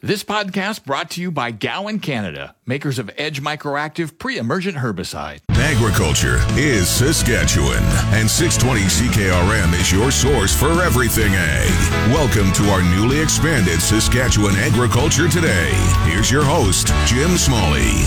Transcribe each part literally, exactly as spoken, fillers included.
This podcast brought to you by Gowan Canada, makers of Edge Microactive Pre-Emergent Herbicide. Agriculture is Saskatchewan, and six twenty C K R M is your source for everything ag. Welcome to our newly expanded Saskatchewan Agriculture Today. Here's your host, Jim Smalley.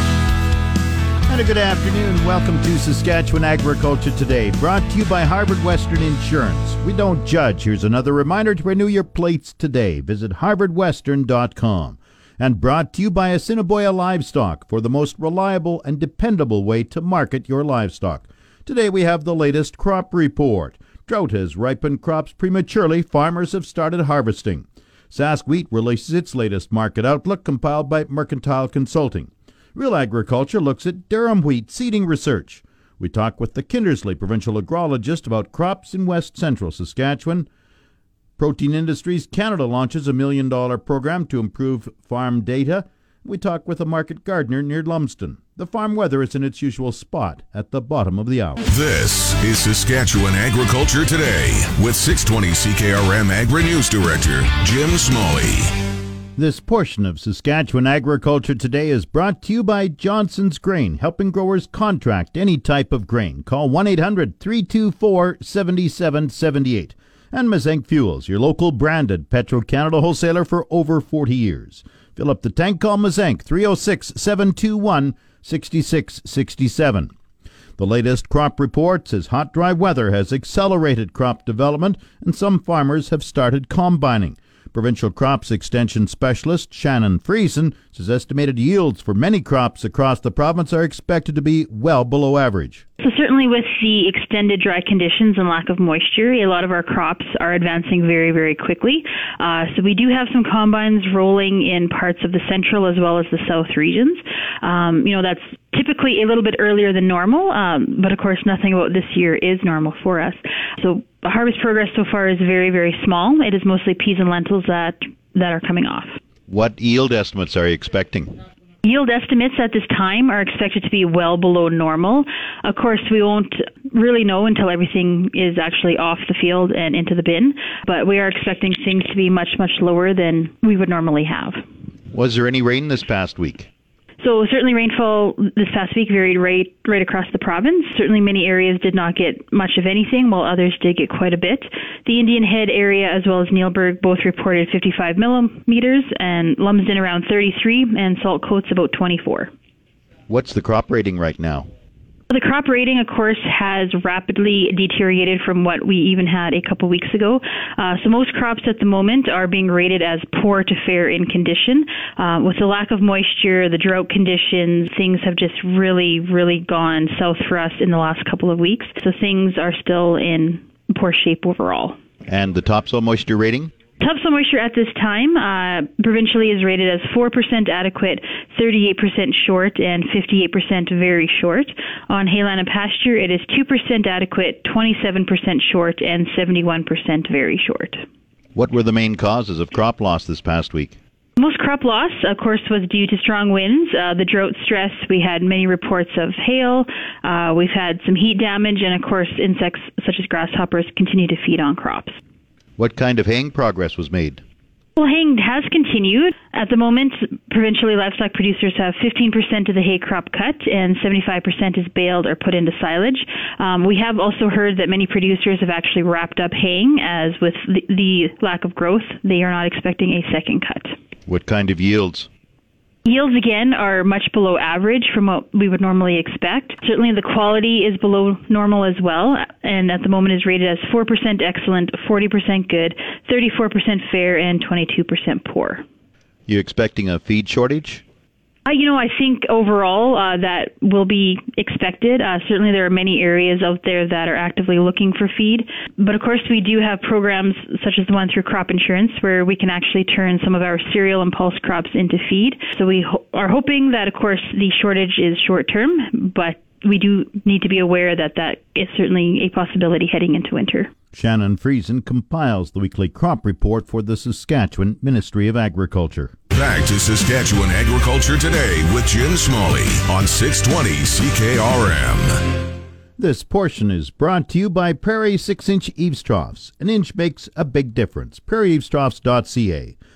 And a good afternoon. Welcome to Saskatchewan Agriculture Today, brought to you by Harvard Western Insurance. We don't judge. Here's another reminder to renew your plates today. Visit harvard western dot com. And brought to you by Assiniboia Livestock for the most reliable and dependable way to market your livestock. Today we have the latest crop report. Drought has ripened crops prematurely. Farmers have started harvesting. Sask Wheat releases its latest market outlook compiled by Mercantile Consulting. Real Agriculture looks at Durham wheat seeding research. We talk with the Kindersley provincial agrologist about crops in west central Saskatchewan. Protein Industries Canada launches a million dollar program to improve farm data. We talk with a market gardener near Lumsden. The farm weather is in its usual spot at the bottom of the hour. This is Saskatchewan Agriculture Today with six twenty C K R M Agri-News Director Jim Smalley. This portion of Saskatchewan Agriculture Today is brought to you by Johnson's Grain, helping growers contract any type of grain. Call one eight hundred, three two four, seven seven seven eight. And Mazenk Fuels, your local branded Petro-Canada wholesaler for over forty years. Fill up the tank, call Mazenk, three oh six, seven two one, six six six seven. The latest crop report says hot, dry weather has accelerated crop development, and some farmers have started combining. Provincial Crops Extension Specialist Shannon Friesen says estimated yields for many crops across the province are expected to be well below average. So certainly with the extended dry conditions and lack of moisture, a lot of our crops are advancing very, very quickly. Uh, so we do have some combines rolling in parts of the central as well as the south regions. Um, you know, that's typically a little bit earlier than normal, um, but of course nothing about this year is normal for us. So the harvest progress so far is very, very small. It is mostly peas and lentils that, that are coming off. What yield estimates are you expecting? Yield estimates at this time are expected to be well below normal. Of course, we won't really know until everything is actually off the field and into the bin, but we are expecting things to be much, much lower than we would normally have. Was there any rain this past week? So certainly rainfall this past week varied right right across the province. Certainly many areas did not get much of anything, while others did get quite a bit. The Indian Head area as well as Neilburg both reported fifty-five millimeters, and Lumsden around thirty-three, and Salt Coats about twenty-four. What's the crop rating right now? The crop rating, of course, has rapidly deteriorated from what we even had a couple weeks ago. Uh, so most crops at the moment are being rated as poor to fair in condition. Uh, with the lack of moisture, the drought conditions, things have just really, really gone south for us in the last couple of weeks. So things are still in poor shape overall. And the topsoil moisture rating? Topsoil moisture at this time uh, provincially is rated as four percent adequate, thirty-eight percent short, and fifty-eight percent very short. On hayland and pasture, it is two percent adequate, twenty-seven percent short, and seventy-one percent very short. What were the main causes of crop loss this past week? Most crop loss, of course, was due to strong winds, uh, the drought stress. We had many reports of hail. Uh, we've had some heat damage, and of course, insects such as grasshoppers continue to feed on crops. What kind of haying progress was made? Well, haying has continued. At the moment, provincially, livestock producers have fifteen percent of the hay crop cut and seventy-five percent is baled or put into silage. Um, we have also heard that many producers have actually wrapped up haying, as with the, the lack of growth, they are not expecting a second cut. What kind of yields? Yields, again, are much below average from what we would normally expect. Certainly the quality is below normal as well, and at the moment is rated as four percent excellent, forty percent good, thirty-four percent fair, and twenty-two percent poor. You expecting a feed shortage? Uh, you know, I think overall uh, that will be expected. Uh, certainly there are many areas out there that are actively looking for feed. But of course, we do have programs such as the one through crop insurance where we can actually turn some of our cereal and pulse crops into feed. So we ho- are hoping that, of course, the shortage is short-term, but we do need to be aware that that is certainly a possibility heading into winter. Shannon Friesen compiles the weekly crop report for the Saskatchewan Ministry of Agriculture. Back to Saskatchewan Agriculture Today with Jim Smalley on six twenty C K R M. This portion is brought to you by Prairie six inch Eaves Troughs. An inch makes a big difference. prairie eaves troughs dot c a.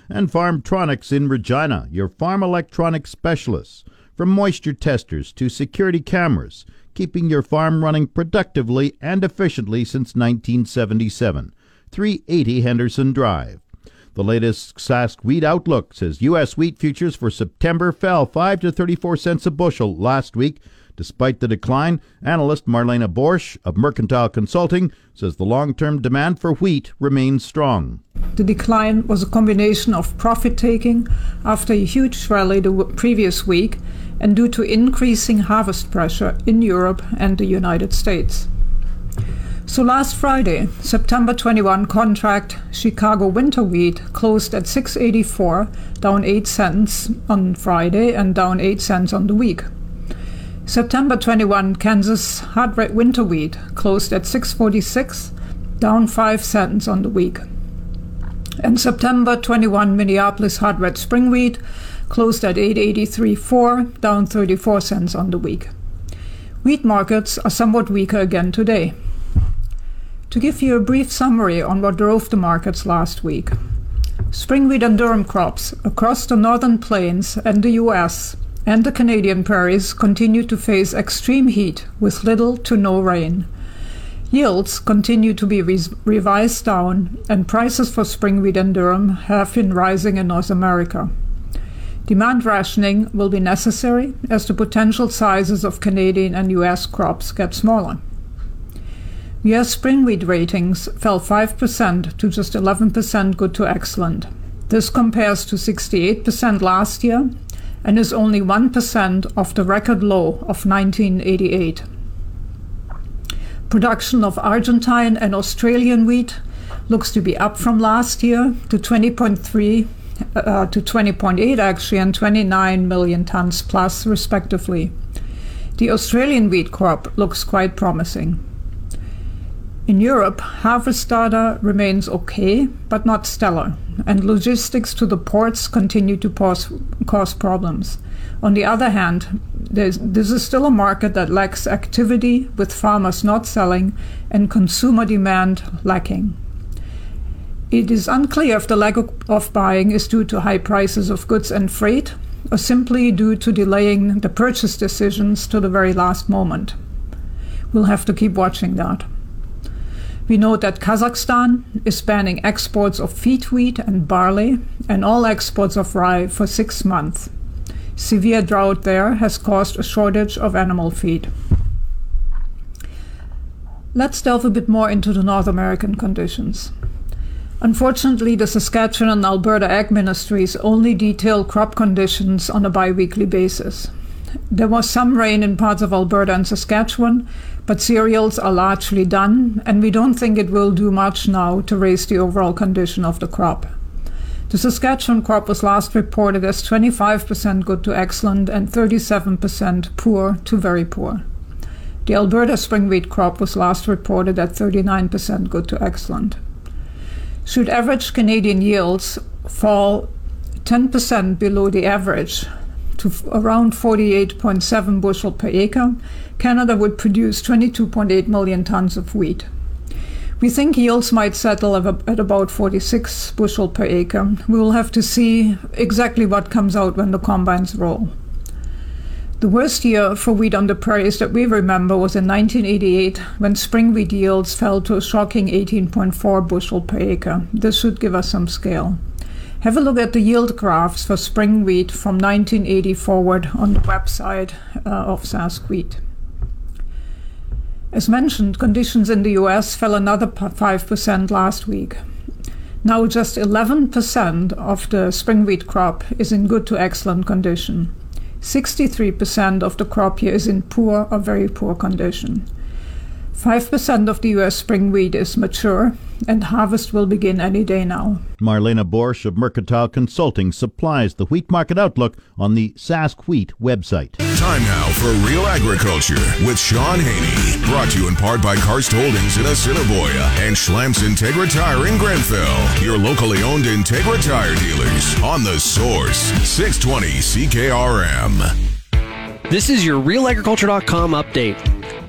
and Farmtronics in Regina, your farm electronics specialists. From moisture testers to security cameras, keeping your farm running productively and efficiently since nineteen seventy-seven. three eighty Henderson Drive. The latest Sask Wheat Outlook says U S wheat futures for September fell five to thirty-four cents a bushel last week. Despite the decline, analyst Marlena Borsch of Mercantile Consulting says the long-term demand for wheat remains strong. The decline was a combination of profit-taking after a huge rally the w- previous week and due to increasing harvest pressure in Europe and the United States. So last Friday, September twenty-first contract Chicago winter wheat closed at six eighty-four, down eight cents on Friday and down eight cents on the week. September twenty-first Kansas hard red winter wheat closed at six forty-six, down five cents on the week. And September twenty-first Minneapolis hard red spring wheat closed at eight eighty-three four, down thirty-four cents on the week. Wheat markets are somewhat weaker again today. To give you a brief summary on what drove the markets last week. Spring wheat and durum crops across the northern plains and the U S and the Canadian prairies continue to face extreme heat with little to no rain. Yields continue to be re- revised down, and prices for spring wheat and durum have been rising in North America. Demand rationing will be necessary as the potential sizes of Canadian and U S crops get smaller. U S spring wheat ratings fell five percent to just eleven percent good to excellent. This compares to sixty-eight percent last year and is only one percent of the record low of nineteen eighty-eight. Production of Argentine and Australian wheat looks to be up from last year to twenty point three uh, to twenty point eight actually, and twenty-nine million tons plus respectively. The Australian wheat crop looks quite promising. In Europe, harvest data remains okay, but not stellar, and logistics to the ports continue to pause, cause problems. On the other hand, this is still a market that lacks activity, with farmers not selling and consumer demand lacking. It is unclear if the lack of buying is due to high prices of goods and freight, or simply due to delaying the purchase decisions to the very last moment. We'll have to keep watching that. We note that Kazakhstan is banning exports of feed wheat and barley and all exports of rye for six months. Severe drought there has caused a shortage of animal feed. Let's delve a bit more into the North American conditions. Unfortunately, the Saskatchewan and Alberta Ag Ministries only detail crop conditions on a bi-weekly basis. There was some rain in parts of Alberta and Saskatchewan, but cereals are largely done, and we don't think it will do much now to raise the overall condition of the crop. The Saskatchewan crop was last reported as twenty-five percent good to excellent and thirty-seven percent poor to very poor. The Alberta spring wheat crop was last reported at thirty-nine percent good to excellent. Should average Canadian yields fall ten percent below the average, to around forty-eight point seven bushel per acre, Canada would produce twenty-two point eight million tons of wheat. We think yields might settle at about forty-six bushel per acre. We will have to see exactly what comes out when the combines roll. The worst year for wheat on the prairies that we remember was in nineteen eighty-eight, when spring wheat yields fell to a shocking eighteen point four bushel per acre. This should give us some scale. Have a look at the yield graphs for spring wheat from nineteen eighty forward on the website uh, of Sask Wheat. As mentioned, conditions in the U S fell another five percent last week. Now just eleven percent of the spring wheat crop is in good to excellent condition. sixty-three percent of the crop here is in poor or very poor condition. five percent of the U S spring wheat is mature, and harvest will begin any day now. Marlena Borsch of Mercantile Consulting supplies the Wheat Market Outlook on the Sask Wheat website. Time now for Real Agriculture with Sean Haney. Brought to you in part by Karst Holdings in Assiniboia and Schlamps Integra Tire in Grenfell. Your locally owned Integra Tire dealers on The Source, six twenty C K R M. This is your Real Agriculture dot com update.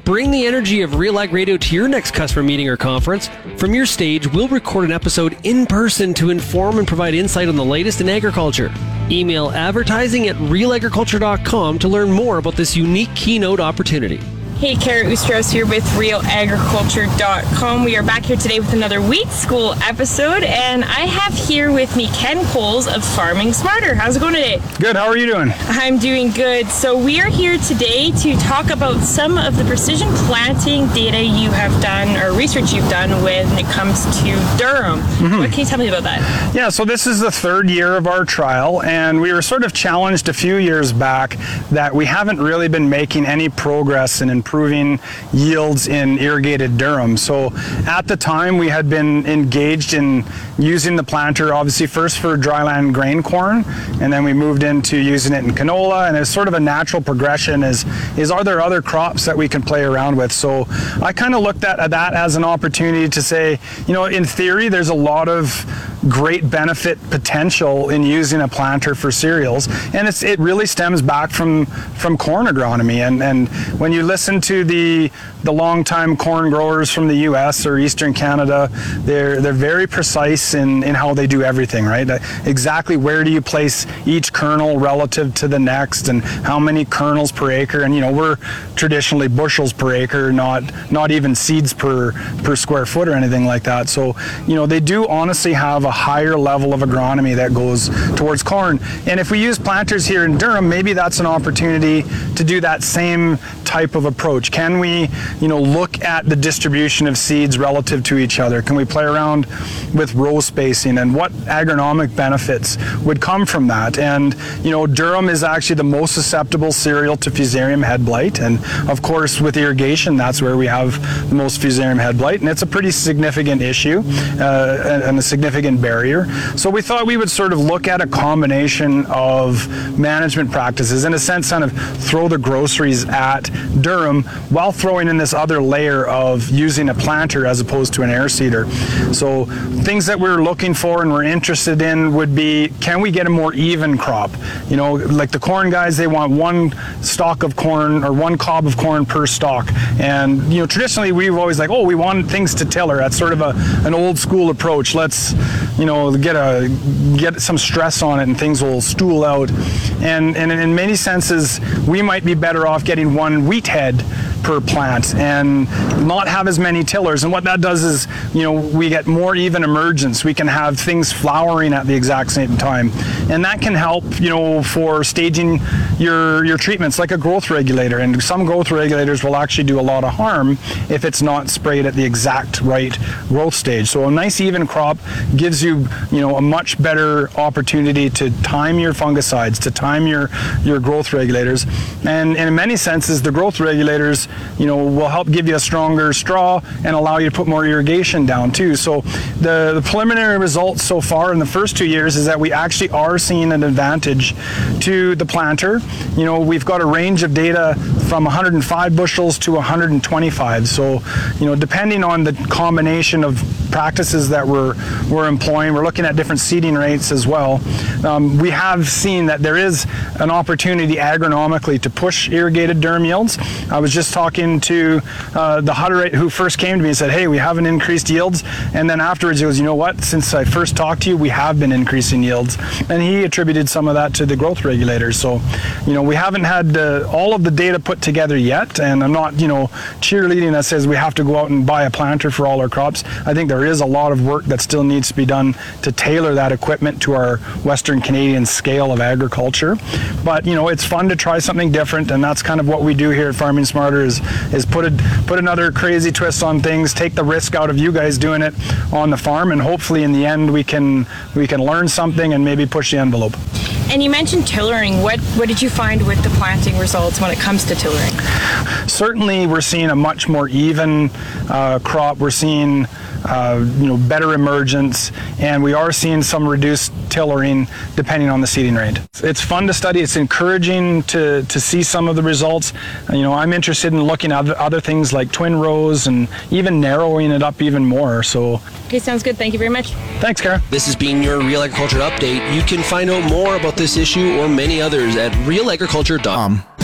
Bring the energy of Real Ag Radio to your next customer meeting or conference. From your stage, we'll record an episode in person to inform and provide insight on the latest in agriculture. Email advertising at real agriculture dot com to learn more about this unique keynote opportunity. Hey, Kara Oostros here with real agriculture dot com. We are back here today with another Wheat School episode, and I have here with me Ken Coles of Farming Smarter. How's it going today? Good. How are you doing? I'm doing good. So we are here today to talk about some of the precision planting data you have done, or research you've done when it comes to durum. Mm-hmm. What can you tell me about that? Yeah, so this is the third year of our trial, and we were sort of challenged a few years back that we haven't really been making any progress in improving yields in irrigated durum. So at the time we had been engaged in using the planter obviously first for dryland grain corn, and then we moved into using it in canola, and it's sort of a natural progression is is are there other crops that we can play around with. So I kind of looked at that as an opportunity to say, you know, in theory there's a lot of great benefit potential in using a planter for cereals, and it's it really stems back from from corn agronomy. And and when you listen to the the longtime corn growers from the U S or Eastern Canada, they're they're very precise in in how they do everything, right? Exactly where do you place each kernel relative to the next, and how many kernels per acre. And you know, we're traditionally bushels per acre, not not even seeds per per square foot or anything like that. So you know, they do honestly have a higher level of agronomy that goes towards corn. And if we use planters here in durum, maybe that's an opportunity to do that same type of approach. Can we, you know, look at the distribution of seeds relative to each other? Can we play around with row spacing, and what agronomic benefits would come from that? And you know, durum is actually the most susceptible cereal to fusarium head blight, and of course with irrigation that's where we have the most fusarium head blight, and it's a pretty significant issue uh, and a significant barrier. So we thought we would sort of look at a combination of management practices, in a sense kind of throw the groceries at durum while throwing in this other layer of using a planter as opposed to an air seeder. So things that we're looking for and we're interested in would be, can we get a more even crop? You know, like the corn guys, they want one stalk of corn or one cob of corn per stalk. And you know, traditionally we've always like, oh, we want things to tiller. That's sort of a an old school approach. Let's, you know, get a get some stress on it and things will stool out. And and in many senses, we might be better off getting one wheat head per plant and not have as many tillers. And what that does is, you know, we get more even emergence. We can have things flowering at the exact same time, and that can help, you know, for staging your your treatments like a growth regulator. And some growth regulators will actually do a lot of harm if it's not sprayed at the exact right growth stage. So a nice even crop gives you, you know, a much better opportunity to time your fungicides, to time your your growth regulators. And, and in many senses, the growth regulators, you know, will help give you a stronger straw and allow you to put more irrigation down too. So the, the preliminary results so far in the first two years is that we actually are seeing an advantage to the planter. You know, we've got a range of data from one hundred five bushels to one hundred twenty-five. So, you know, depending on the combination of practices that we're we're employing, we're looking at different seeding rates as well. Um, we have seen that there is an opportunity agronomically to push irrigated durum yields. I was just talking to uh, the Hutterite who first came to me and said, hey, we haven't increased yields. And then afterwards he goes, you know what, since I first talked to you, we have been increasing yields. And he attributed some of that to the growth regulators. So, you know, we haven't had uh, all of the data put together yet. And I'm not, you know, cheerleading that says we have to go out and buy a planter for all our crops. I think there is a lot of work that still needs to be done to tailor that equipment to our Western Canadian scale of agriculture. But, you know, it's fun to try something different, and that's kind of what we do here at Farming Smarter is, is put, a, put another crazy twist on things, take the risk out of you guys doing it on the farm, and hopefully in the end we can, we can learn something and maybe push the envelope. And you mentioned tillering. What what did you find with the planting results when it comes to tillering? Certainly we're seeing a much more even uh, crop. We're seeing Uh, you know, better emergence, and we are seeing some reduced tillering depending on the seeding rate. It's fun to study. It's encouraging to, to see some of the results. You know, I'm interested in looking at other things like twin rows and even narrowing it up even more. So, okay, sounds good. Thank you very much. Thanks, Kara. This has been your Real Agriculture Update. You can find out more about this issue or many others at real agriculture dot com.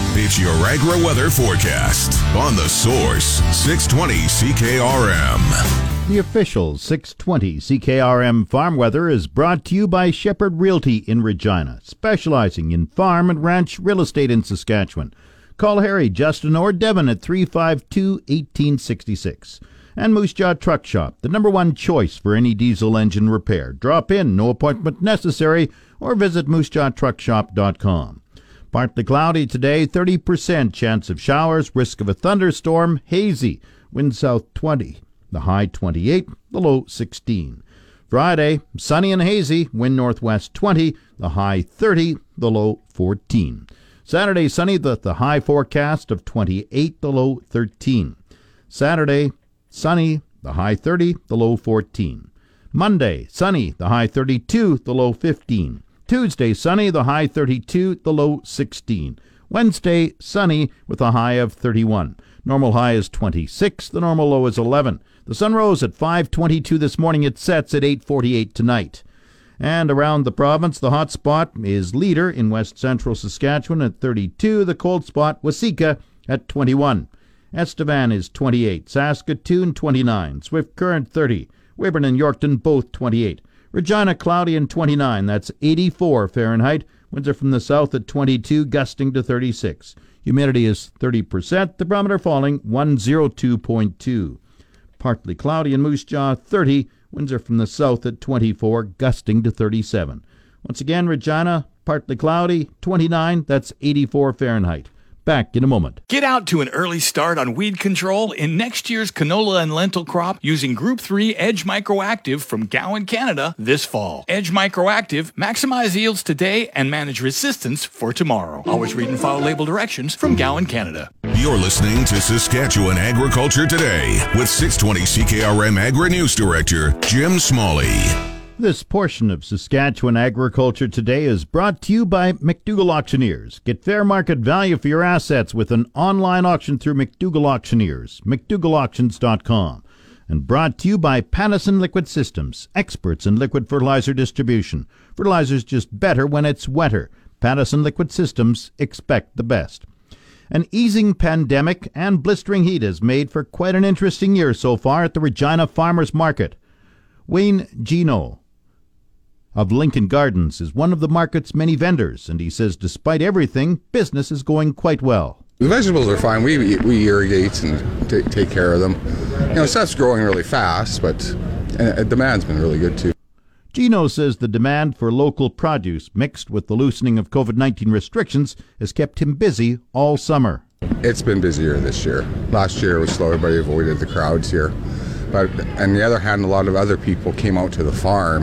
It's your agri-weather forecast on The Source, six twenty C K R M. The official six twenty C K R M farm weather is brought to you by Shepherd Realty in Regina, specializing in farm and ranch real estate in Saskatchewan. Call Harry, Justin, or Devin at three five two, one eight six six. And Moose Jaw Truck Shop, the number one choice for any diesel engine repair. Drop in, no appointment necessary, or visit moose jaw truck shop dot com. Partly cloudy today, thirty percent chance of showers, risk of a thunderstorm, hazy, wind south twenty, the high twenty-eight, the low sixteen. Friday, sunny and hazy, wind northwest twenty, the high thirty, the low fourteen. Saturday, sunny, the, the high forecast of twenty-eight, the low thirteen. Saturday, sunny, the high thirty, the low fourteen. Monday, sunny, the high thirty-two, the low fifteen. Tuesday, sunny, the high thirty-two, the low sixteen. Wednesday, sunny with a high of thirty-one. Normal high is twenty-six, the normal low is eleven. The sun rose at five twenty-two this morning. It sets at eight forty-eight tonight. And around the province, the hot spot is Leader in west central Saskatchewan at thirty-two. The cold spot, Waseca, at twenty-one. Estevan is twenty-eight, Saskatoon twenty-nine, Swift Current thirty, Weyburn and Yorkton both twenty-eight, Regina cloudy and twenty-nine, that's eighty-four Fahrenheit, winds are from the south at twenty-two, gusting to thirty-six. Humidity is thirty percent, the barometer falling one oh two point two. Partly cloudy in Moose Jaw, thirty, winds are from the south at twenty-four, gusting to thirty-seven. Once again, Regina, partly cloudy, twenty-nine, that's eighty-four Fahrenheit. Back in a moment. Get out to an early start on weed control in next year's canola and lentil crop using Group three Edge Microactive from Gowan, Canada this fall. Edge Microactive, maximize yields today and manage resistance for tomorrow. Always read and follow label directions from Gowan, Canada. You're listening to Saskatchewan Agriculture Today with six twenty C K R M Agri-News Director Jim Smalley. This portion of Saskatchewan Agriculture Today is brought to you by McDougall Auctioneers. Get fair market value for your assets with an online auction through McDougall Auctioneers, mcdougall auctions dot com. And brought to you by Pattison Liquid Systems, experts in liquid fertilizer distribution. Fertilizer's just better when it's wetter. Pattison Liquid Systems, expect the best. An easing pandemic and blistering heat has made for quite an interesting year so far at the Regina Farmers Market. Wayne Gino of Lincoln Gardens is one of the market's many vendors, and he says despite everything, business is going quite well. The vegetables are fine. We we irrigate and t- take care of them. You know, stuff's growing really fast, but uh, demand's been really good too. Gino says the demand for local produce mixed with the loosening of covid nineteen restrictions has kept him busy all summer. It's been busier this year. Last year was slow. Everybody avoided the crowds here. But on the other hand, a lot of other people came out to the farm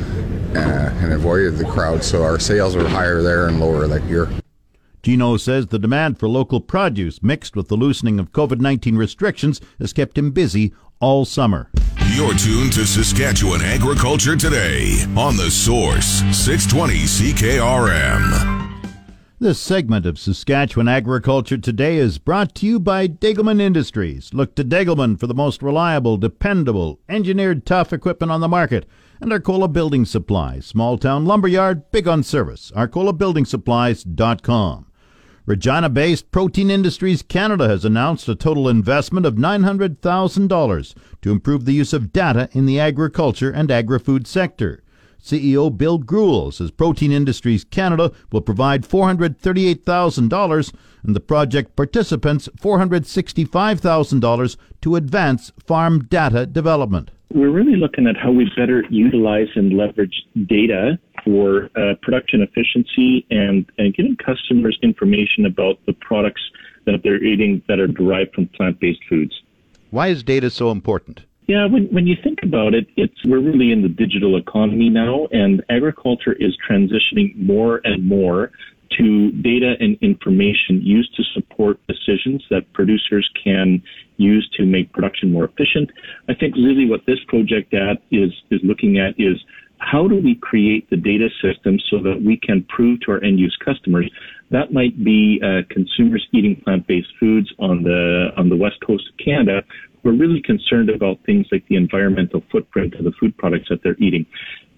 Uh, and avoided the crowd, so our sales were higher there and lower that year. Gino says the demand for local produce mixed with the loosening of covid nineteen restrictions has kept him busy all summer. You're tuned to Saskatchewan Agriculture Today on The Source, six twenty C K R M. This segment of Saskatchewan Agriculture Today is brought to you by Degelman Industries. Look to Degelman for the most reliable, dependable, engineered tough equipment on the market. And Arcola Building Supplies, small town lumberyard, big on service. arcola building supplies dot com. Regina-based Protein Industries Canada has announced a total investment of nine hundred thousand dollars to improve the use of data in the agriculture and agri-food sector. C E O Bill Gruel says Protein Industries Canada will provide four hundred thirty-eight thousand dollars and the project participants four hundred sixty-five thousand dollars to advance farm data development. We're really looking at how we better utilize and leverage data for uh, production efficiency and, and giving customers information about the products that they're eating that are derived from plant-based foods. Why is data so important? Yeah, when, when you think about it, it's we're really in the digital economy now, and agriculture is transitioning more and more to data and information used to support decisions that producers can use to make production more efficient. I think really what this project at is is looking at is how do we create the data system so that we can prove to our end-use customers. That might be uh, consumers eating plant-based foods on the on the west coast of Canada. We're really concerned about things like the environmental footprint of the food products that they're eating.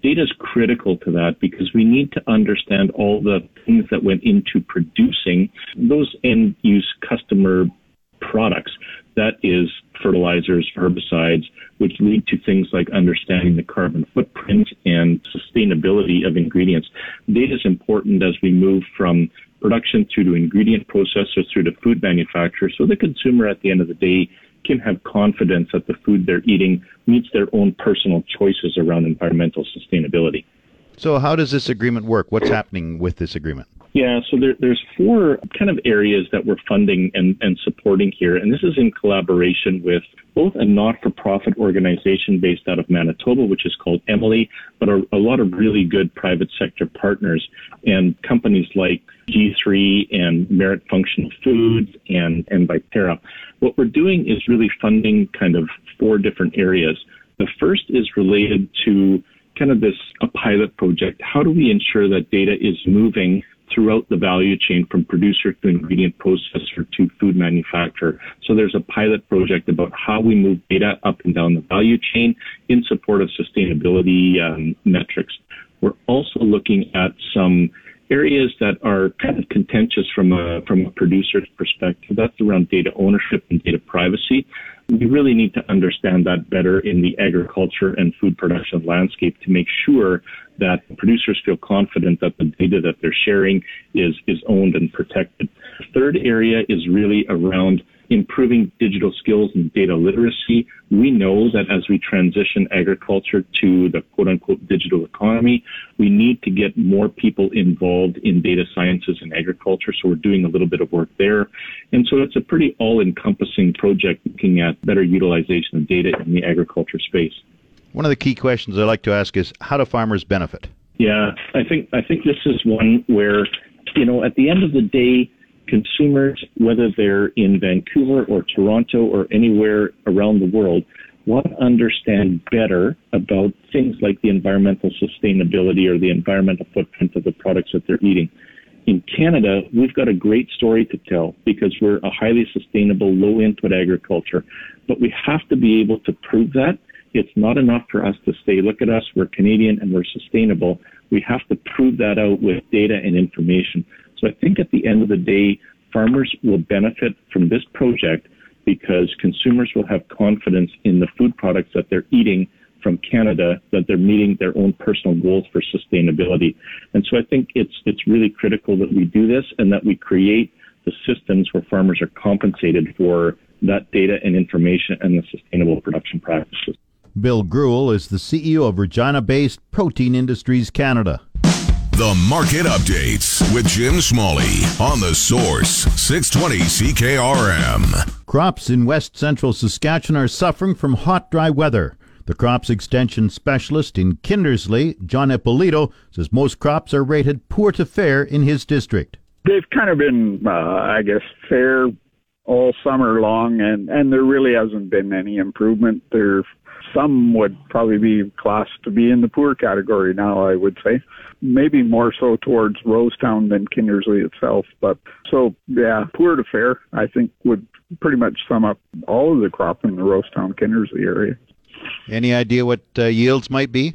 Data is critical to that because we need to understand all the things that went into producing those end-use customer products. That is fertilizers, herbicides, which lead to things like understanding the carbon footprint and sustainability of ingredients. Data is important as we move from production through to ingredient processor through to food manufacturer, so the consumer at the end of the day can have confidence that the food they're eating meets their own personal choices around environmental sustainability. So how does this agreement work? What's happening with this agreement? Yeah, so there, there's four kind of areas that we're funding and, and supporting here, and this is in collaboration with both a not-for-profit organization based out of Manitoba, which is called Emily, but a, a lot of really good private sector partners and companies like G three and Merit Functional Foods and, and Viterra. What we're doing is really funding kind of four different areas. The first is related to kind of this a pilot project. How do we ensure that data is moving throughout the value chain from producer to ingredient processor to food manufacturer? So there's a pilot project about how we move data up and down the value chain in support of sustainability um, metrics. We're also looking at some areas that are kind of contentious from a from a producer's perspective. That's around data ownership and data privacy. We really need to understand that better in the agriculture and food production landscape to make sure that producers feel confident that the data that they're sharing is, is owned and protected. The third area is really around improving digital skills and data literacy. We know that as we transition agriculture to the quote-unquote digital economy, we need to get more people involved in data sciences and agriculture, so we're doing a little bit of work there. And so it's a pretty all-encompassing project looking at better utilization of data in the agriculture space. One of the key questions I like to ask is, how do farmers benefit? Yeah, I think I think this is one where, you know, at the end of the day, consumers, whether they're in Vancouver or Toronto or anywhere around the world, want to understand better about things like the environmental sustainability or the environmental footprint of the products that they're eating. In Canada, we've got a great story to tell because we're a highly sustainable, low-input agriculture, but we have to be able to prove that. It's not enough for us to say, look at us, we're Canadian and we're sustainable. We have to prove that out with data and information. So I think at the end of the day, farmers will benefit from this project because consumers will have confidence in the food products that they're eating from Canada, that they're meeting their own personal goals for sustainability. And so I think it's it's really critical that we do this and that we create the systems where farmers are compensated for that data and information and the sustainable production practices. Bill Greuel is the C E O of Regina-based Protein Industries Canada. The Market Updates with Jim Smalley on The Source, six twenty C K R M. Crops in west central Saskatchewan are suffering from hot, dry weather. The crops extension specialist in Kindersley, John Ippolito, says most crops are rated poor to fair in his district. They've kind of been, uh, I guess, fair all summer long, and, and there really hasn't been any improvement. There, some would probably be classed to be in the poor category now, I would say. Maybe more so towards Rosetown than Kindersley itself. But so, yeah, poor to fair, I think, would pretty much sum up all of the crop in the Rosetown, Kindersley area. Any idea what uh, yields might be?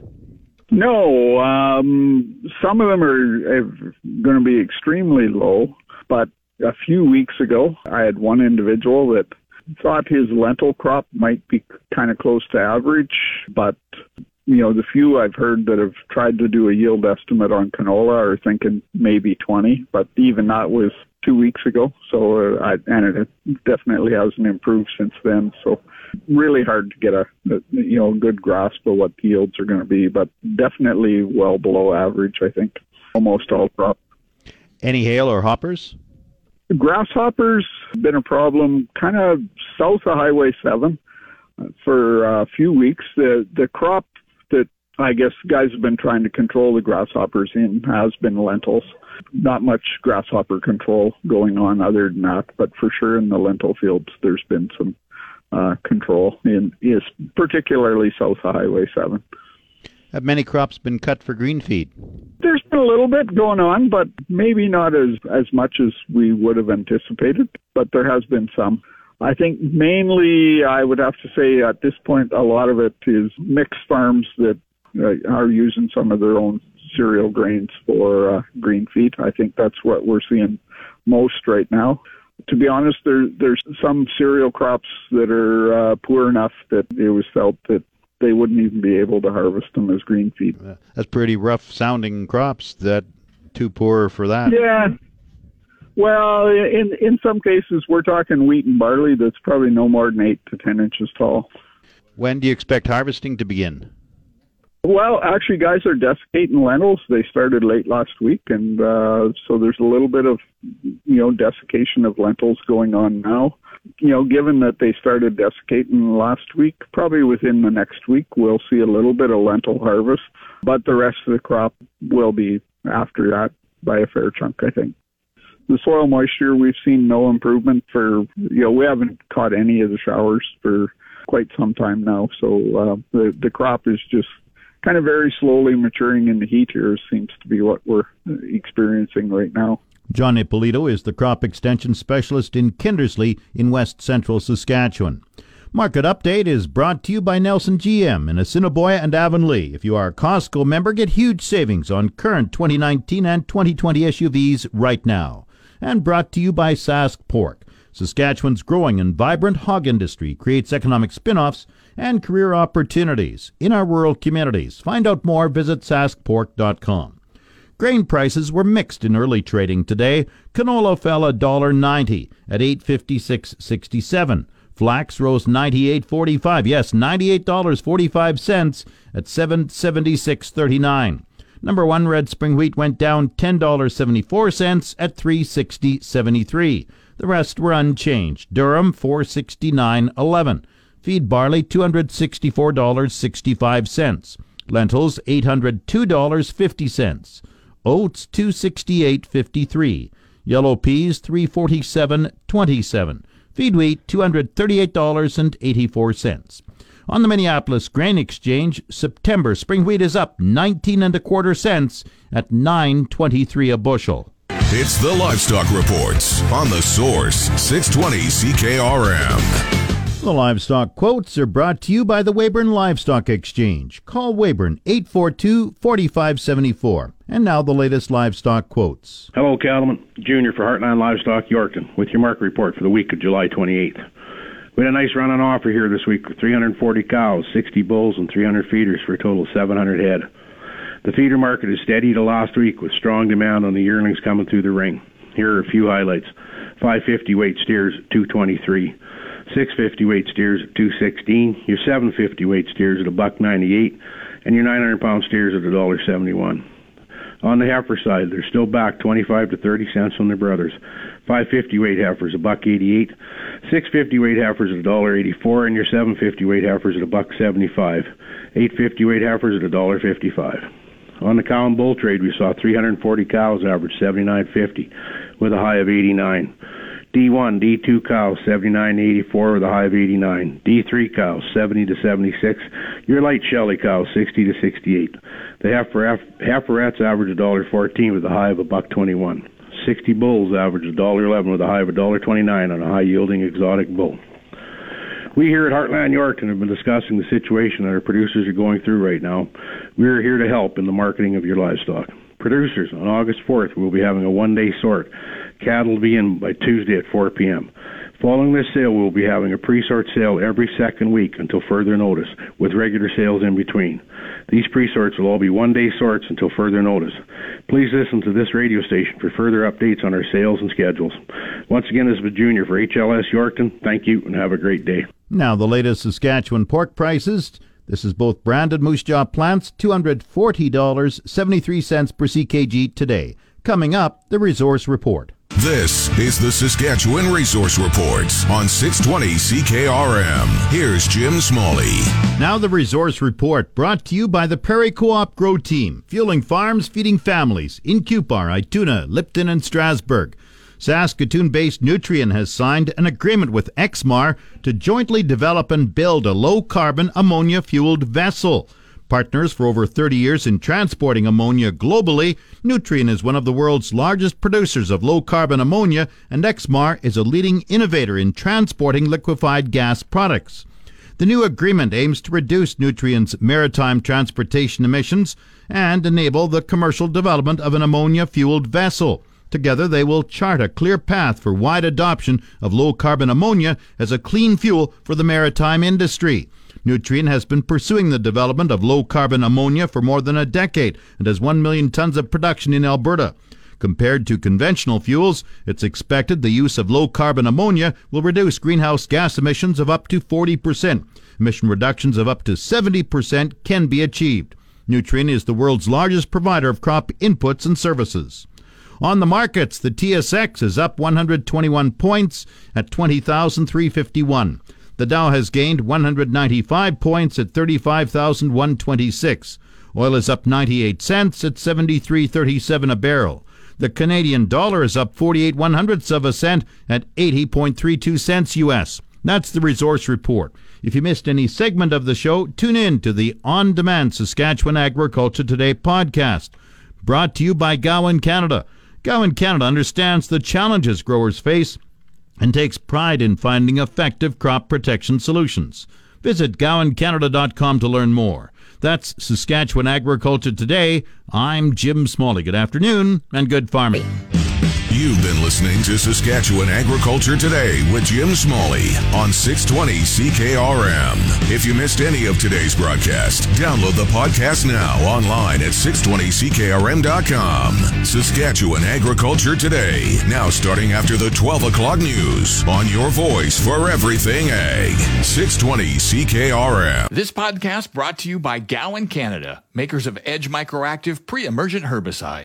No, um, some of them are going to be extremely low, but a few weeks ago, I had one individual that thought his lentil crop might be kind of close to average, but you know, the few I've heard that have tried to do a yield estimate on canola are thinking maybe twenty, but even that was two weeks ago. So, uh, I, and it definitely hasn't improved since then. So, really hard to get a, a you know good grasp of what the yields are going to be, but definitely well below average. I think almost all crops. Any hail or hoppers? Grasshoppers been a problem, kind of south of Highway seven uh, for a few weeks. The the crop that I guess guys have been trying to control the grasshoppers in has been lentils. Not much grasshopper control going on other than that, but for sure in the lentil fields there's been some uh, control in is particularly south of Highway seven. Have many crops been cut for green feed? There's been a little bit going on, but maybe not as, as much as we would have anticipated, but there has been some. I think mainly I would have to say at this point a lot of it is mixed farms that uh, are using some of their own cereal grains for uh, green feed. I think that's what we're seeing most right now. To be honest, there, there's some cereal crops that are uh, poor enough that it was felt that they wouldn't even be able to harvest them as green feed. That's pretty rough sounding crops. That too poor for that. Yeah. Well, in in some cases, we're talking wheat and barley that's probably no more than eight to ten inches tall. When do you expect harvesting to begin? Well, actually, guys are desiccating lentils. They started late last week, and uh, so there's a little bit of, you know, desiccation of lentils going on now. You know, given that they started desiccating last week, probably within the next week we'll see a little bit of lentil harvest, but the rest of the crop will be after that by a fair chunk, I think. The soil moisture, we've seen no improvement for, you know, we haven't caught any of the showers for quite some time now, so uh, the, the crop is just kind of very slowly maturing in the heat here, seems to be what we're experiencing right now. John Ippolito is the crop extension specialist in Kindersley in west central Saskatchewan. Market Update is brought to you by Nelson G M in Assiniboia and Avonlea. If you are a Costco member, get huge savings on current twenty nineteen and twenty twenty S U Vs right now. And brought to you by Sask Pork. Saskatchewan's growing and vibrant hog industry creates economic spin-offs and career opportunities in our rural communities. Find out more, visit sask pork dot com. Grain prices were mixed in early trading today. Canola fell one dollar ninety at eight fifty-six sixty-seven. Flax rose ninety-eight forty-five. Yes, ninety-eight dollars and forty-five cents at seven seventy-six thirty-nine. Number one red spring wheat went down ten dollars and seventy-four cents at three sixty seventy-three. The rest were unchanged. Durum four sixty-nine eleven. Feed barley two hundred sixty-four dollars and sixty-five cents. Lentils eight hundred two dollars and fifty cents. Oats two sixty-eight fifty-three. Yellow peas three forty-seven twenty-seven. Feed wheat two hundred thirty-eight dollars and eighty-four cents. On the Minneapolis Grain Exchange, September spring wheat is up nineteen and a quarter cents at nine twenty-three a bushel. It's the Livestock Reports on The Source, six twenty C K R M. The livestock quotes are brought to you by the Weyburn Livestock Exchange. Call Weyburn eight four two, four five seven four. And now the latest livestock quotes. Hello, Cattlemen. Junior for Heartland Livestock, Yorkton, with your market report for the week of July twenty-eighth. We had a nice run on offer here this week with three hundred forty cows, sixty bulls, and three hundred feeders for a total of seven hundred head. The feeder market is steady to last week with strong demand on the yearlings coming through the ring. Here are a few highlights. five fifty weight steers at two twenty-three. six fifty weight steers at two sixteen, your seven fifty weight steers at a buck ninety-eight, and your nine hundred pound steers at a dollar seventy-one. On the heifer side, they're still back twenty-five to thirty cents from their brothers. five fifty weight heifers a buck eighty-eight, six fifty weight heifers at a dollar eighty-four, and your seven fifty weight heifers at a buck seventy-five. eight fifty weight heifers at a dollar fifty-five. On the cow and bull trade, we saw three hundred forty cows average seventy-nine fifty with a high of eighty-nine. D one, D two cows, seventy-nine to eighty-four with a high of eighty-nine. D three cows, seventy to seventy-six. Your light Shelly cows, sixty to sixty-eight. The heifer, heiferettes average one dollar fourteen with a high of a buck twenty-one. sixty bulls average one dollar eleven with a high of one dollar twenty-nine on a high-yielding exotic bull. We here at Heartland Yorkton have been discussing the situation that our producers are going through right now. We are here to help in the marketing of your livestock. Producers, on August fourth, we'll be having a one-day sort. Cattle will be in by Tuesday at four p.m. Following this sale, we'll be having a pre-sort sale every second week until further notice, with regular sales in between. These pre-sorts will all be one-day sorts until further notice. Please listen to this radio station for further updates on our sales and schedules. Once again, this is Junior for H L S Yorkton. Thank you, and have a great day. Now the latest Saskatchewan pork prices. This is both branded moose jaw plants, two hundred forty dollars and seventy-three cents per C K G today. Coming up, the Resource Report. This is the Saskatchewan Resource Reports on six twenty C K R M. Here's Jim Smalley. Now the Resource Report, brought to you by the Prairie Co-op Grow Team, fueling farms, feeding families in Cupar, Ituna, Lipton, and Strasbourg. Saskatoon-based Nutrien has signed an agreement with Exmar to jointly develop and build a low-carbon ammonia-fueled vessel. Partners for over thirty years in transporting ammonia globally, Nutrien is one of the world's largest producers of low-carbon ammonia, and Exmar is a leading innovator in transporting liquefied gas products. The new agreement aims to reduce Nutrien's maritime transportation emissions and enable the commercial development of an ammonia-fueled vessel. Together, they will chart a clear path for wide adoption of low-carbon ammonia as a clean fuel for the maritime industry. Nutrien has been pursuing the development of low-carbon ammonia for more than a decade and has one million tons of production in Alberta. Compared to conventional fuels, it's expected the use of low-carbon ammonia will reduce greenhouse gas emissions of up to forty percent. Emission reductions of up to seventy percent can be achieved. Nutrien is the world's largest provider of crop inputs and services. On the markets, the T S X is up one hundred twenty-one points at twenty thousand three hundred fifty-one. The Dow has gained one hundred ninety-five points at thirty-five thousand one hundred twenty-six. Oil is up ninety-eight cents at seventy-three thirty-seven a barrel. The Canadian dollar is up forty-eight one hundredths of a cent at eighty point three two cents U S. That's the Resource Report. If you missed any segment of the show, tune in to the on-demand Saskatchewan Agriculture Today podcast, brought to you by Gowan Canada. Gowan Canada understands the challenges growers face and takes pride in finding effective crop protection solutions. Visit gowan canada dot com to learn more. That's Saskatchewan Agriculture Today. I'm Jim Smalley. Good afternoon and good farming. You've been listening to Saskatchewan Agriculture Today with Jim Smalley on six twenty C K R M. If you missed any of today's broadcast, download the podcast now online at six twenty C K R M dot com. Saskatchewan Agriculture Today, now starting after the twelve o'clock news on your voice for everything ag. six twenty C K R M. This podcast brought to you by Gowan Canada, makers of Edge Microactive pre-emergent herbicide.